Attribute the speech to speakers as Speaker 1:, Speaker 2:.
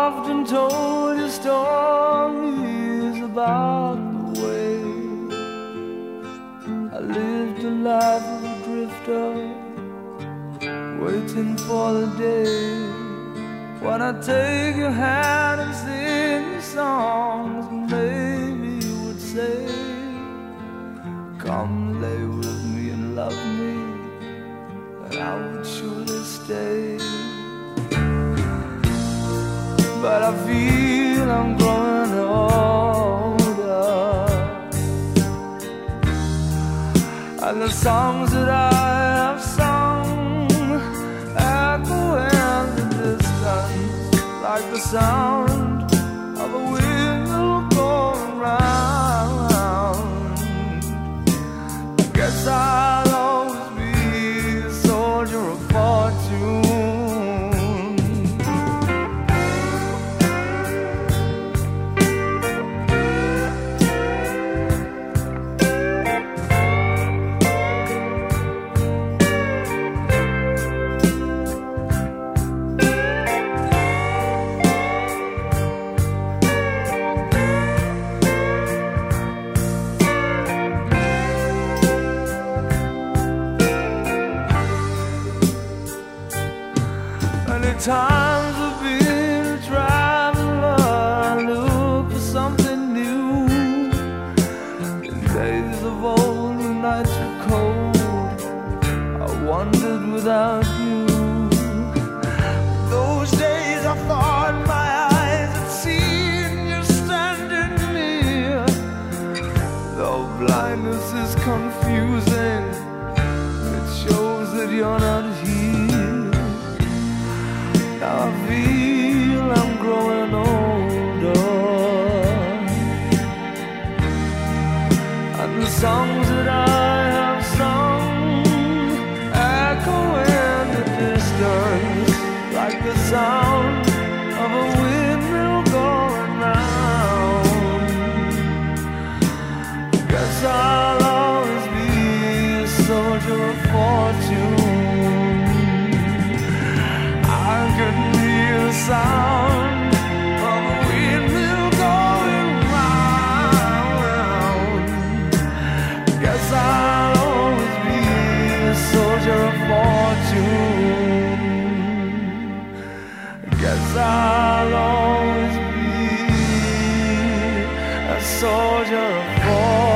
Speaker 1: often told you stories about the way I lived a life of a drifter, waiting for the day when I take your hand and sing you songs, and maybe you would say, come lay with me and love me, and I would surely stay. But I feel I'm growing older, and the songs that I have sung echo in the distance like the sound of a wheel going round. I guess I'll always be a soldier of fortune. Times I've been a traveler, I look for something new. In days of old, when nights were cold, I wandered without you. Those days I thought my eyes had seen you standing near. Though blindness is confusing, it shows that you're not here. Now I feel I'm growing older, and the songs that I have sung echo in the distance like the sound of a windmill going round. Guess I'll always be a soldier of fortune. I couldn't hear the sound of a windmill going round. Guess I'll always be a soldier of fortune. Guess I'll always be a soldier of fortune.